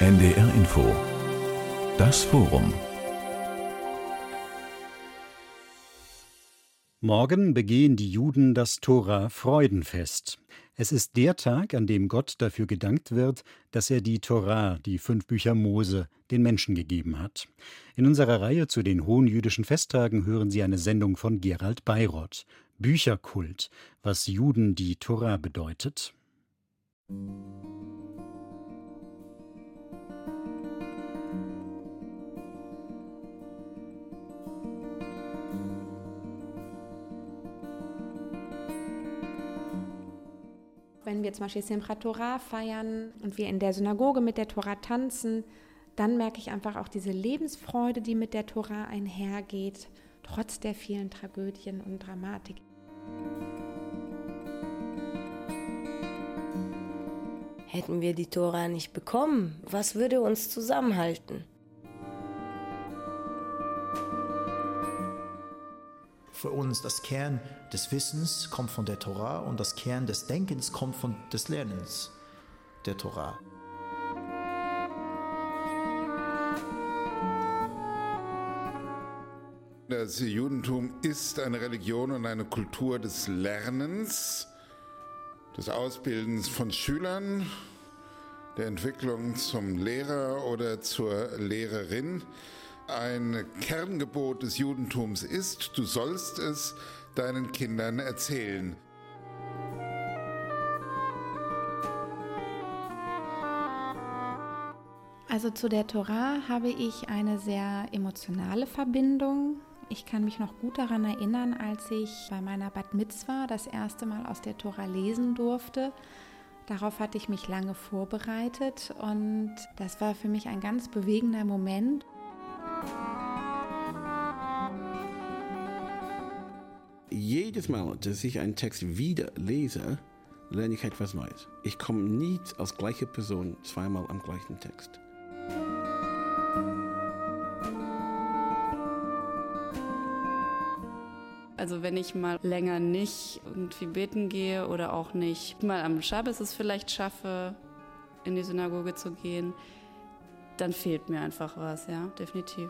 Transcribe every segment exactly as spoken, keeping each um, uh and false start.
N D R Info. Das Forum. Morgen begehen die Juden das Tora-Freudenfest. Es ist der Tag, an dem Gott dafür gedankt wird, dass er die Tora, die fünf Bücher Mose, den Menschen gegeben hat. In unserer Reihe zu den hohen jüdischen Festtagen hören Sie eine Sendung von Gerald Bayroth. Bücherkult, was Juden die Tora bedeutet. Wenn wir zum Beispiel Simchat Torah feiern und wir in der Synagoge mit der Tora tanzen, dann merke ich einfach auch diese Lebensfreude, die mit der Tora einhergeht, trotz der vielen Tragödien und Dramatik. Hätten wir die Tora nicht bekommen, was würde uns zusammenhalten? Für uns das Kern des Wissens kommt von der Tora und das Kern des Denkens kommt von des Lernens der Tora. Das Judentum ist eine Religion und eine Kultur des Lernens, des Ausbildens von Schülern, der Entwicklung zum Lehrer oder zur Lehrerin. Ein Kerngebot des Judentums ist, du sollst es deinen Kindern erzählen. Also zu der Tora habe ich eine sehr emotionale Verbindung. Ich kann mich noch gut daran erinnern, als ich bei meiner Bat Mitzwa das erste Mal aus der Tora lesen durfte. Darauf hatte ich mich lange vorbereitet und das war für mich ein ganz bewegender Moment. Jedes Mal, dass ich einen Text wieder lese, lerne ich etwas Neues. Ich komme nie als gleiche Person zweimal am gleichen Text. Also wenn ich mal länger nicht irgendwie beten gehe oder auch nicht mal am Schabbes es vielleicht schaffe, in die Synagoge zu gehen, dann fehlt mir einfach was, ja, definitiv.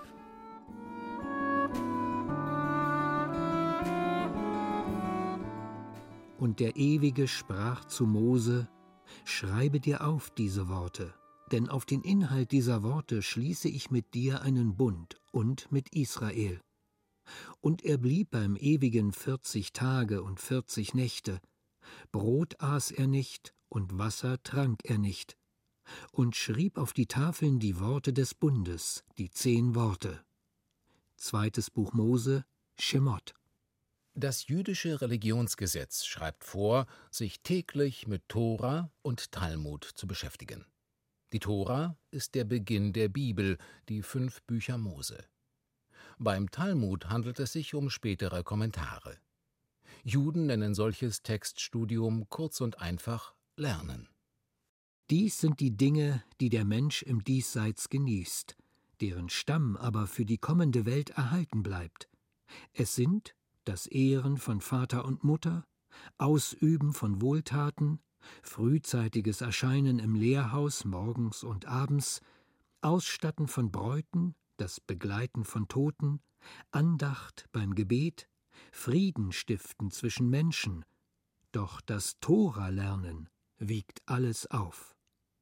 Und der Ewige sprach zu Mose: Schreibe dir auf diese Worte, denn auf den Inhalt dieser Worte schließe ich mit dir einen Bund und mit Israel. Und er blieb beim Ewigen vierzig Tage und vierzig Nächte. Brot aß er nicht und Wasser trank er nicht. Und schrieb auf die Tafeln die Worte des Bundes, die zehn Worte. Zweites Buch Mose, Shemot. Das jüdische Religionsgesetz schreibt vor, sich täglich mit Tora und Talmud zu beschäftigen. Die Tora ist der Beginn der Bibel, die fünf Bücher Mose. Beim Talmud handelt es sich um spätere Kommentare. Juden nennen solches Textstudium kurz und einfach Lernen. Dies sind die Dinge, die der Mensch im Diesseits genießt, deren Stamm aber für die kommende Welt erhalten bleibt. Es sind das Ehren von Vater und Mutter, Ausüben von Wohltaten, frühzeitiges Erscheinen im Lehrhaus morgens und abends, Ausstatten von Bräuten, das Begleiten von Toten, Andacht beim Gebet, Frieden stiften zwischen Menschen. Doch das Tora-Lernen wiegt alles auf.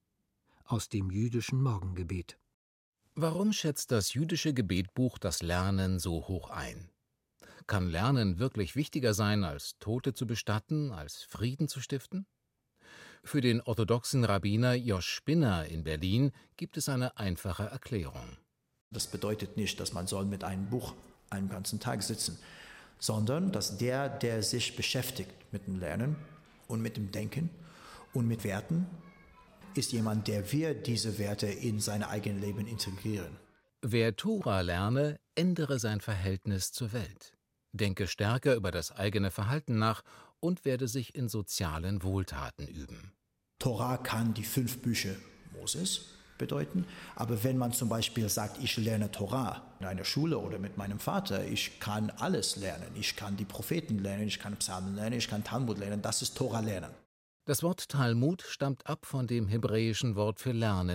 Aus dem jüdischen Morgengebet. Warum schätzt das jüdische Gebetbuch das Lernen so hoch ein? Kann Lernen wirklich wichtiger sein, als Tote zu bestatten, als Frieden zu stiften? Für den orthodoxen Rabbiner Josch Spinner in Berlin gibt es eine einfache Erklärung. Das bedeutet nicht, dass man soll mit einem Buch einen ganzen Tag sitzen, sondern dass der, der sich beschäftigt mit dem Lernen und mit dem Denken und mit Werten, ist jemand, der wir diese Werte in sein eigenes Leben integrieren. Wer Tora lerne, ändere sein Verhältnis zur Welt, denke stärker über das eigene Verhalten nach und werde sich in sozialen Wohltaten üben. Tora kann die fünf Bücher Moses bedeuten, aber wenn man zum Beispiel sagt, ich lerne Tora in einer Schule oder mit meinem Vater, ich kann alles lernen, ich kann die Propheten lernen, ich kann Psalmen lernen, ich kann Talmud lernen, das ist Tora lernen. Das Wort Talmud stammt ab von dem hebräischen Wort für Lernen,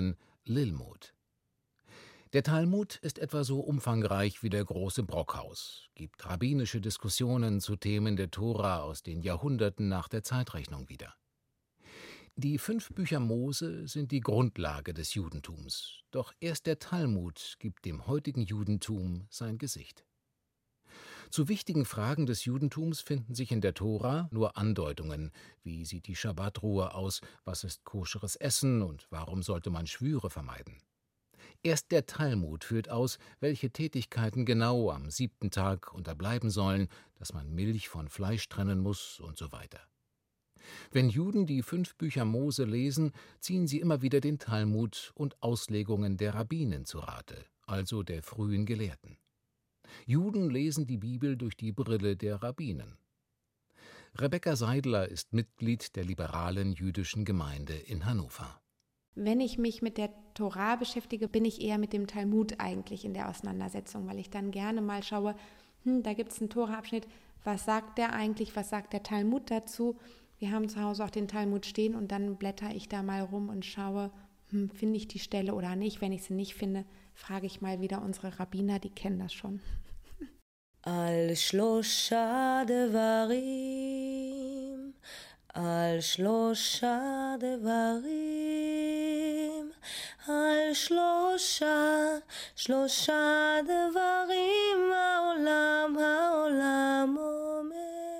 Lilmut. Der Talmud ist etwa so umfangreich wie der große Brockhaus, gibt rabbinische Diskussionen zu Themen der Tora aus den Jahrhunderten nach der Zeitrechnung wieder. Die fünf Bücher Mose sind die Grundlage des Judentums, doch erst der Talmud gibt dem heutigen Judentum sein Gesicht. Zu wichtigen Fragen des Judentums finden sich in der Tora nur Andeutungen. Wie sieht die Schabbatruhe aus? Was ist koscheres Essen und warum sollte man Schwüre vermeiden? Erst der Talmud führt aus, welche Tätigkeiten genau am siebten Tag unterbleiben sollen, dass man Milch von Fleisch trennen muss und so weiter. Wenn Juden die fünf Bücher Mose lesen, ziehen sie immer wieder den Talmud und Auslegungen der Rabbinen zu Rate, also der frühen Gelehrten. Juden lesen die Bibel durch die Brille der Rabbinen. Rebecca Seidler ist Mitglied der liberalen jüdischen Gemeinde in Hannover. Wenn ich mich mit der Tora beschäftige, bin ich eher mit dem Talmud eigentlich in der Auseinandersetzung, weil ich dann gerne mal schaue, hm, da gibt es einen Tora-Abschnitt, was sagt der eigentlich, was sagt der Talmud dazu? Wir haben zu Hause auch den Talmud stehen und dann blätter ich da mal rum und schaue, hm, finde ich die Stelle oder nicht. Wenn ich sie nicht finde, frage ich mal wieder unsere Rabbiner, die kennen das schon. Al shlosha devarim, al shlosha devarim, al shlosha, shlosha devarim, ha'olam, ha'olam omer.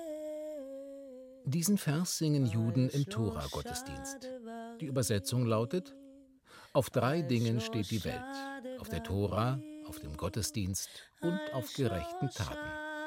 Diesen Vers singen Juden im Tora-Gottesdienst. Die Übersetzung lautet: Auf drei Dingen steht die Welt, auf der Tora, auf dem Gottesdienst und auf gerechten Taten.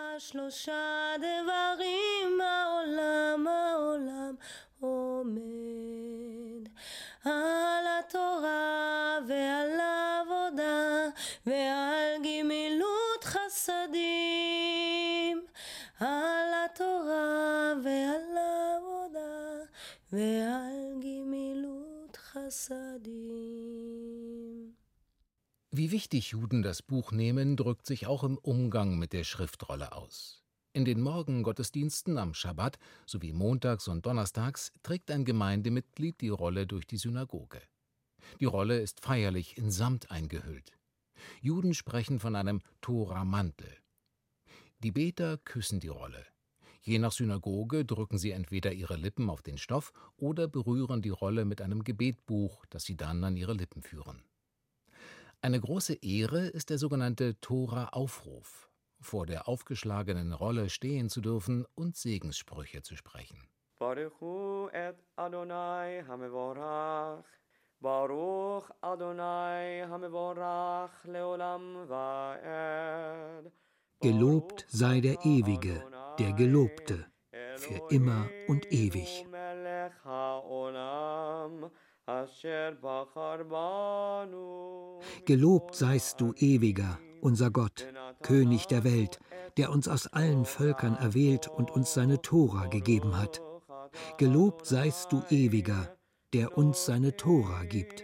Wie wichtig Juden das Buch nehmen, drückt sich auch im Umgang mit der Schriftrolle aus. In den Morgengottesdiensten am Schabbat sowie montags und donnerstags trägt ein Gemeindemitglied die Rolle durch die Synagoge. Die Rolle ist feierlich in Samt eingehüllt. Juden sprechen von einem Tora-Mantel. Die Beter küssen die Rolle. Je nach Synagoge drücken sie entweder ihre Lippen auf den Stoff oder berühren die Rolle mit einem Gebetbuch, das sie dann an ihre Lippen führen. Eine große Ehre ist der sogenannte Tora-Aufruf, vor der aufgeschlagenen Rolle stehen zu dürfen und Segenssprüche zu sprechen. Baruchu et Adonai hamevorach, Baruch Adonai hamevorach leolam vaed. Gelobt sei der Ewige, der Gelobte, für immer und ewig. Gelobt seist du, Ewiger, unser Gott, König der Welt, der uns aus allen Völkern erwählt und uns seine Tora gegeben hat. Gelobt seist du, Ewiger, der uns seine Tora gibt.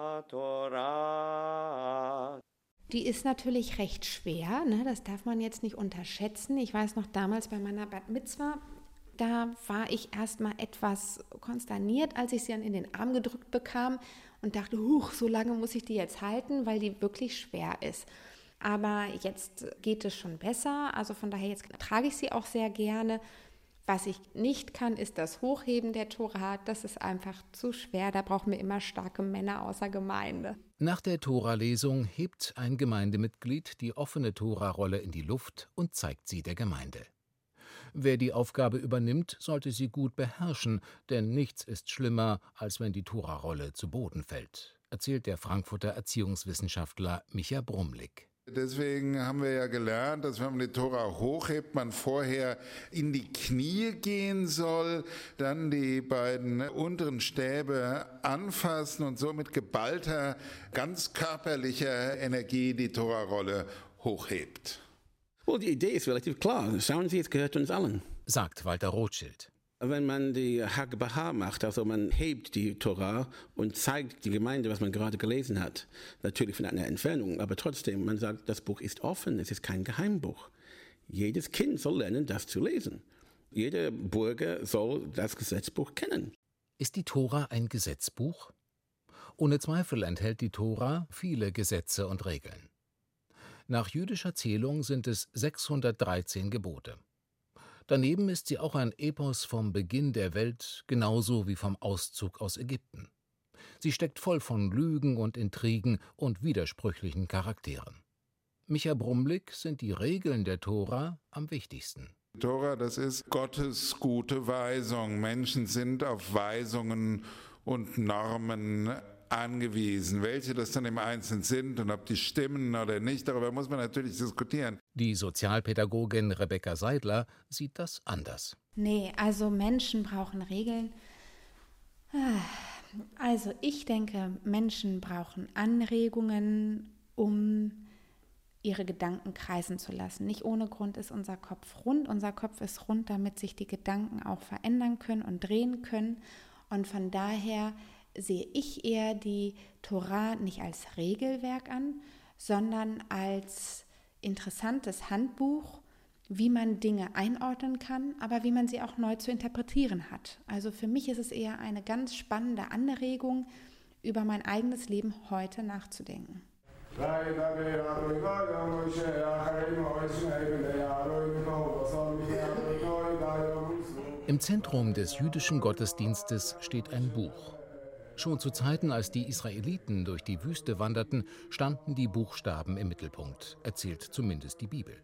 Die ist natürlich recht schwer, ne? Das darf man jetzt nicht unterschätzen. Ich weiß noch damals bei meiner Bat Mitzwa, da war ich erstmal etwas konsterniert, als ich sie dann in den Arm gedrückt bekam und dachte, huch, so lange muss ich die jetzt halten, weil die wirklich schwer ist. Aber jetzt geht es schon besser, also von daher jetzt trage ich sie auch sehr gerne. Was ich nicht kann, ist das Hochheben der Tora. Das ist einfach zu schwer. Da brauchen wir immer starke Männer außer Gemeinde. Nach der Tora-Lesung hebt ein Gemeindemitglied die offene Tora-Rolle in die Luft und zeigt sie der Gemeinde. Wer die Aufgabe übernimmt, sollte sie gut beherrschen, denn nichts ist schlimmer, als wenn die Tora-Rolle zu Boden fällt, erzählt der Frankfurter Erziehungswissenschaftler Micha Brumlik. Deswegen haben wir ja gelernt, dass wenn man die Tora hochhebt, man vorher in die Knie gehen soll, dann die beiden unteren Stäbe anfassen und so mit geballter, ganz körperlicher Energie die Tora-Rolle hochhebt. Well, die Idee ist relativ klar. Schauen Sie, es gehört uns allen, sagt Walter Rothschild. Wenn man die Hagbaha macht, also man hebt die Tora und zeigt die Gemeinde, was man gerade gelesen hat, natürlich von einer Entfernung, aber trotzdem, man sagt, das Buch ist offen, es ist kein Geheimbuch. Jedes Kind soll lernen, das zu lesen. Jeder Bürger soll das Gesetzbuch kennen. Ist die Tora ein Gesetzbuch? Ohne Zweifel enthält die Tora viele Gesetze und Regeln. Nach jüdischer Zählung sind es sechshundertdreizehn Gebote. Daneben ist sie auch ein Epos vom Beginn der Welt, genauso wie vom Auszug aus Ägypten. Sie steckt voll von Lügen und Intrigen und widersprüchlichen Charakteren. Micha Brumlik sind die Regeln der Tora am wichtigsten. Die Tora, das ist Gottes gute Weisung. Menschen sind auf Weisungen und Normen angewiesen. Welche das dann im Einzelnen sind und ob die stimmen oder nicht, darüber muss man natürlich diskutieren. Die Sozialpädagogin Rebecca Seidler sieht das anders. Nee, also Menschen brauchen Regeln. Also ich denke, Menschen brauchen Anregungen, um ihre Gedanken kreisen zu lassen. Nicht ohne Grund ist unser Kopf rund. Unser Kopf ist rund, damit sich die Gedanken auch verändern können und drehen können. Und von daher sehe ich eher die Tora nicht als Regelwerk an, sondern als interessantes Handbuch, wie man Dinge einordnen kann, aber wie man sie auch neu zu interpretieren hat. Also für mich ist es eher eine ganz spannende Anregung, über mein eigenes Leben heute nachzudenken. Im Zentrum des jüdischen Gottesdienstes steht ein Buch. Schon zu Zeiten, als die Israeliten durch die Wüste wanderten, standen die Buchstaben im Mittelpunkt, erzählt zumindest die Bibel.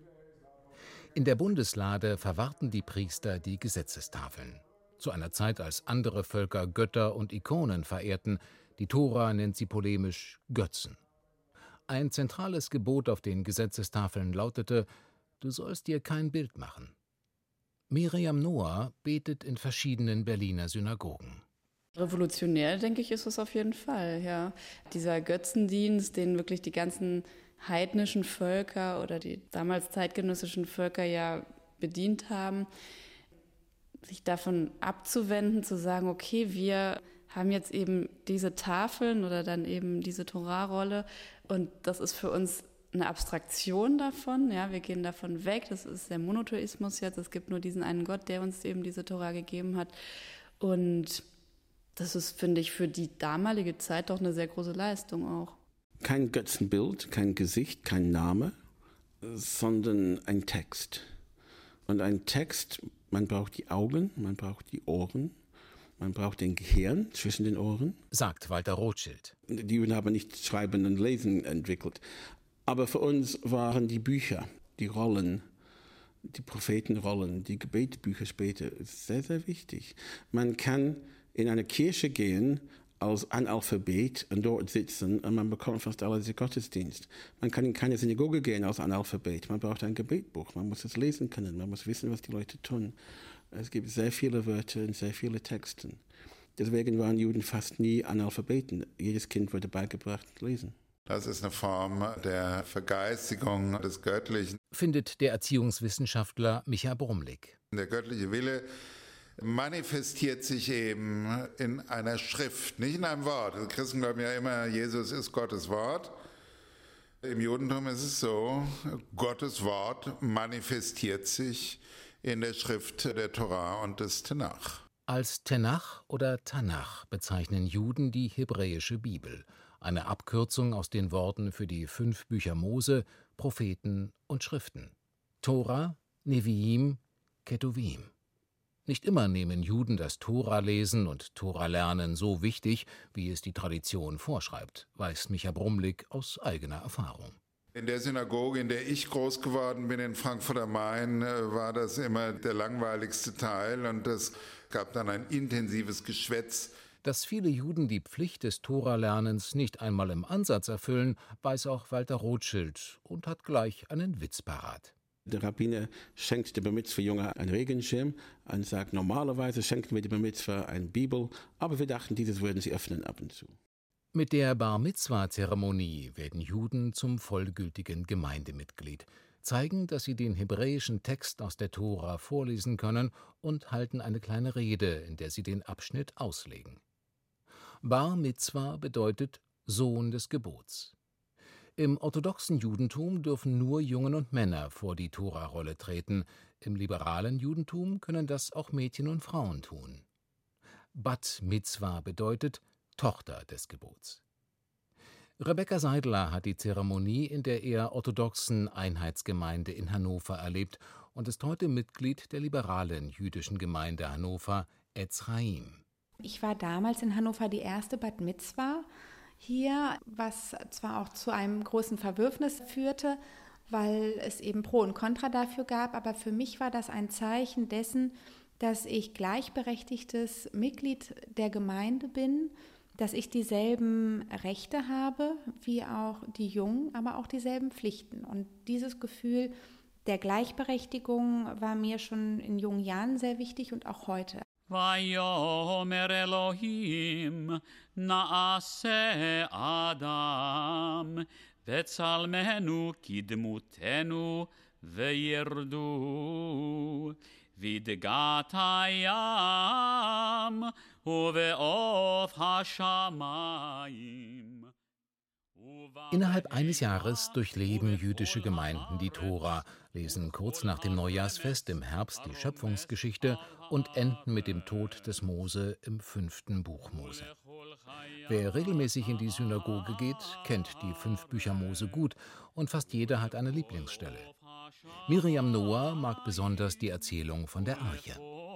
In der Bundeslade verwahrten die Priester die Gesetzestafeln. Zu einer Zeit, als andere Völker Götter und Ikonen verehrten, die Tora nennt sie polemisch Götzen. Ein zentrales Gebot auf den Gesetzestafeln lautete: Du sollst dir kein Bild machen. Miriam Noah betet in verschiedenen Berliner Synagogen. Revolutionär, denke ich, ist es auf jeden Fall, ja. Dieser Götzendienst, den wirklich die ganzen heidnischen Völker oder die damals zeitgenössischen Völker ja bedient haben, sich davon abzuwenden, zu sagen, okay, wir haben jetzt eben diese Tafeln oder dann eben diese Torahrolle und das ist für uns eine Abstraktion davon, ja, wir gehen davon weg, das ist der Monotheismus jetzt, es gibt nur diesen einen Gott, der uns eben diese Tora gegeben hat und das ist, finde ich, für die damalige Zeit doch eine sehr große Leistung auch. Kein Götzenbild, kein Gesicht, kein Name, sondern ein Text. Und ein Text, man braucht die Augen, man braucht die Ohren, man braucht den Gehirn zwischen den Ohren. Sagt Walter Rothschild. Die Juden haben nicht Schreiben und Lesen entwickelt. Aber für uns waren die Bücher, die Rollen, die Prophetenrollen, die Gebetsbücher später sehr, sehr wichtig. Man kann in eine Kirche gehen als Analphabet und dort sitzen und man bekommt fast alle diese Gottesdienst. Man kann in keine Synagoge gehen als Analphabet. Man braucht ein Gebetbuch, man muss es lesen können, man muss wissen, was die Leute tun. Es gibt sehr viele Wörter und sehr viele Texte. Deswegen waren Juden fast nie Analphabeten. Jedes Kind wurde beigebracht lesen. Das ist eine Form der Vergeistigung des Göttlichen. Findet der Erziehungswissenschaftler Micha Brumlik. Der göttliche Wille manifestiert sich eben in einer Schrift, nicht in einem Wort. Die Christen glauben ja immer, Jesus ist Gottes Wort. Im Judentum ist es so, Gottes Wort manifestiert sich in der Schrift der Tora und des Tenach. Als Tenach oder Tanach bezeichnen Juden die hebräische Bibel, eine Abkürzung aus den Worten für die fünf Bücher Mose, Propheten und Schriften. Tora, Neviim, Ketuvim. Nicht immer nehmen Juden das Tora-Lesen und Tora-Lernen so wichtig, wie es die Tradition vorschreibt, weiß Micha Brumlik aus eigener Erfahrung. In der Synagoge, in der ich groß geworden bin, in Frankfurt am Main, war das immer der langweiligste Teil und es gab dann ein intensives Geschwätz. Dass viele Juden die Pflicht des Tora-Lernens nicht einmal im Ansatz erfüllen, weiß auch Walter Rothschild und hat gleich einen Witz parat. Der Rabbiner schenkt dem Bar Mitzvah Junge einen Regenschirm und sagt, normalerweise schenken wir dem Bar Mitzvah eine Bibel, aber wir dachten, dieses würden sie öffnen ab und zu. Mit der Bar Mitzvah-Zeremonie werden Juden zum vollgültigen Gemeindemitglied, zeigen, dass sie den hebräischen Text aus der Tora vorlesen können und halten eine kleine Rede, in der sie den Abschnitt auslegen. Bar Mitzvah bedeutet Sohn des Gebots. Im orthodoxen Judentum dürfen nur Jungen und Männer vor die Tora-Rolle treten. Im liberalen Judentum können das auch Mädchen und Frauen tun. Bat Mitzvah bedeutet Tochter des Gebots. Rebecca Seidler hat die Zeremonie in der eher orthodoxen Einheitsgemeinde in Hannover erlebt und ist heute Mitglied der liberalen jüdischen Gemeinde Hannover, Etz Chaim. Ich war damals in Hannover die erste Bat Mitzwa hier, was zwar auch zu einem großen Verwürfnis führte, weil es eben Pro und Contra dafür gab, aber für mich war das ein Zeichen dessen, dass ich gleichberechtigtes Mitglied der Gemeinde bin, dass ich dieselben Rechte habe wie auch die Jungen, aber auch dieselben Pflichten. Und dieses Gefühl der Gleichberechtigung war mir schon in jungen Jahren sehr wichtig und auch heute. ויאמר אלוהים נעשה אדם בצלמנו כדמותנו וירדו בדגת הים ובעוף השמיים. Innerhalb eines Jahres durchleben jüdische Gemeinden die Tora, lesen kurz nach dem Neujahrsfest im Herbst die Schöpfungsgeschichte und enden mit dem Tod des Mose im fünften Buch Mose. Wer regelmäßig in die Synagoge geht, kennt die fünf Bücher Mose gut und fast jeder hat eine Lieblingsstelle. Miriam Noah mag besonders die Erzählung von der Arche.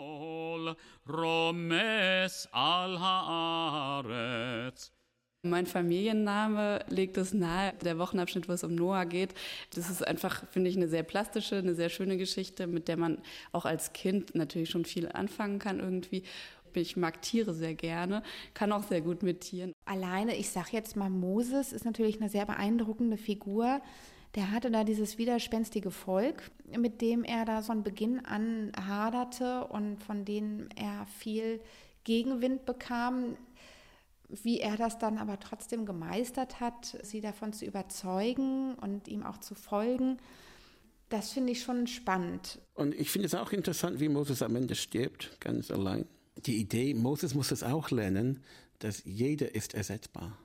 Mein Familienname legt es nahe, der Wochenabschnitt, wo es um Noah geht. Das ist einfach, finde ich, eine sehr plastische, eine sehr schöne Geschichte, mit der man auch als Kind natürlich schon viel anfangen kann irgendwie. Ich mag Tiere sehr gerne, kann auch sehr gut mit Tieren. Alleine, ich sage jetzt mal, Moses ist natürlich eine sehr beeindruckende Figur. Der hatte da dieses widerspenstige Volk, mit dem er da von Beginn an haderte und von denen er viel Gegenwind bekam. Wie er das dann aber trotzdem gemeistert hat, sie davon zu überzeugen und ihm auch zu folgen, das finde ich schon spannend. Und ich finde es auch interessant, wie Moses am Ende stirbt, ganz allein. Die Idee, Moses muss es auch lernen, dass jeder ist ersetzbar.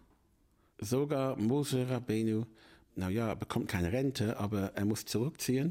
Sogar Mose Rabbeinu, naja, bekommt keine Rente, aber er muss zurückziehen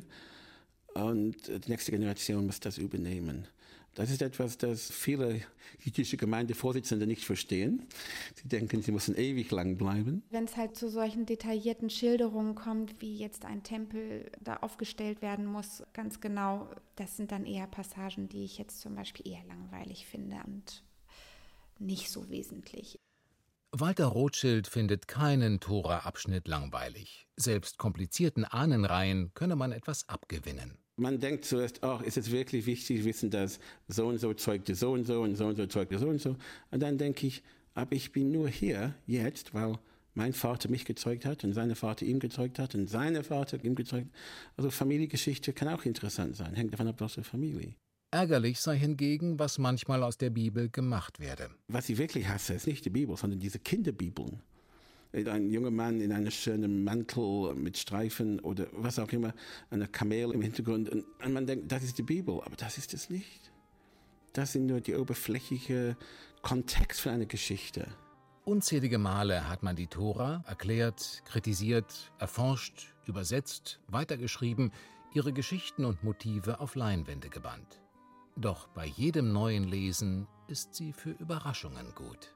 und die nächste Generation muss das übernehmen. Das ist etwas, das viele jüdische Gemeindevorsitzende nicht verstehen. Sie denken, sie müssen ewig lang bleiben. Wenn es halt zu solchen detaillierten Schilderungen kommt, wie jetzt ein Tempel da aufgestellt werden muss, ganz genau, das sind dann eher Passagen, die ich jetzt zum Beispiel eher langweilig finde und nicht so wesentlich. Walter Rothschild findet keinen Tora-Abschnitt langweilig. Selbst komplizierten Ahnenreihen könne man etwas abgewinnen. Man denkt zuerst, ach, ist es wirklich wichtig, wissen, dass so und so zeugte so und so und so und so zeugte so und so. Und dann denke ich, aber ich bin nur hier jetzt, weil mein Vater mich gezeugt hat und sein Vater ihm gezeugt hat und sein Vater ihm gezeugt hat. Also Familiengeschichte kann auch interessant sein, hängt davon ab, was für Familie. Ärgerlich sei hingegen, was manchmal aus der Bibel gemacht werde. Was ich wirklich hasse, ist nicht die Bibel, sondern diese Kinderbibeln. Ein junger Mann in einem schönen Mantel mit Streifen oder was auch immer, eine Kamel im Hintergrund. Und man denkt, das ist die Bibel, aber das ist es nicht. Das sind nur die oberflächliche Kontext für eine Geschichte. Unzählige Male hat man die Tora erklärt, kritisiert, erforscht, übersetzt, weitergeschrieben, ihre Geschichten und Motive auf Leinwände gebannt. Doch bei jedem neuen Lesen ist sie für Überraschungen gut.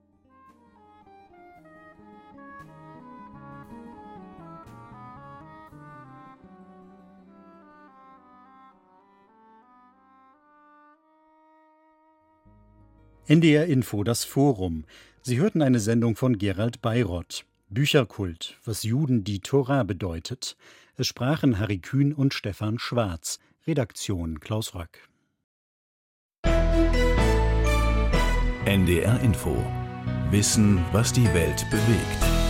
N D R Info, das Forum. Sie hörten eine Sendung von Gerald Bayrott. Bücherkult, was Juden die Tora bedeutet. Es sprachen Harry Kühn und Stefan Schwarz. Redaktion Klaus Röck. N D R Info. Wissen, was die Welt bewegt.